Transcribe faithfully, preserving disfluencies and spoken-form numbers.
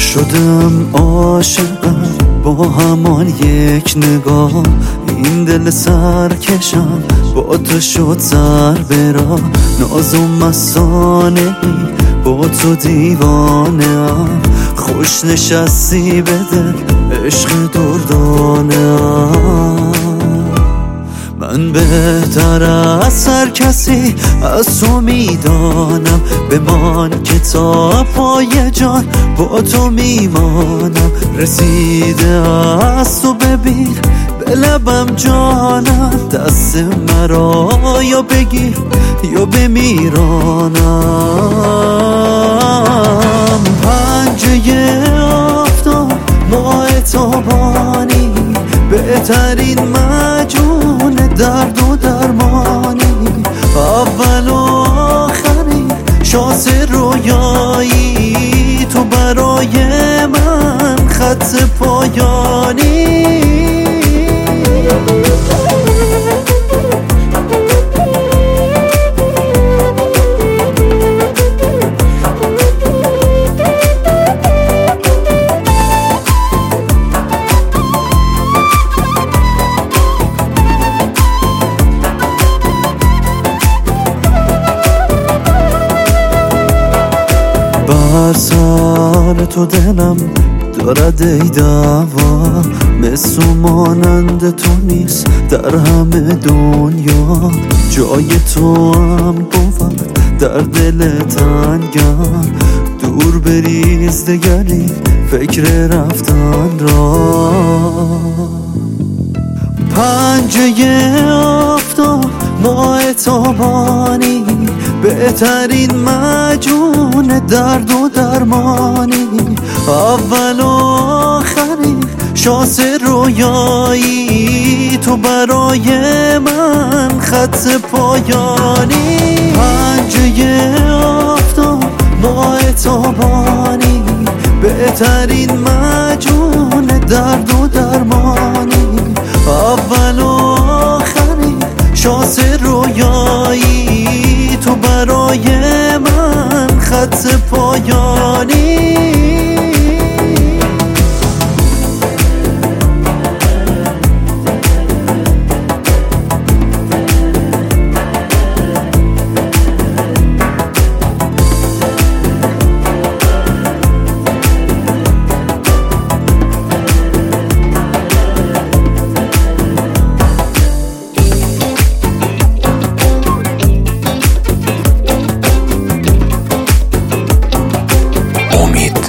شدم عاشقم با همان یک نگاه، این دل سرکشم با تو شد سر برا. ناز و مستانه ای با تو دیوانه ام، خوش نشستی به دل عشق دردانه ام. من بهتر از هر کسی از تو میدانم، بمان که تا پای جان با تو میمانم. رسیده از تو ببین به لبم جانم، دست مرا یا بگیر یا بمیرانم. پنجه آفتاب ماه تابانی، بهترین مجون درد و درمانی. اول و آخری شانس رویایی، تو برای من خط پایانی. بر سر تو دلم دارد ای دعوا، مثل و مانند تو نیست در همه دنیا. جای تو هم بود در دل تنگم، دور بریز دگری فکر رفتن را. پنجه آفتاب ماه تابانی، بهترین مجون درد و درمانی. اول و آخری شانس رویایی، تو برای من خط پایانی. پنجه آفتاب ماه تابانی، بهترین مجون درد و درمانی. اول و آخری شانس رویایی، تو برای من خط پایانی. امید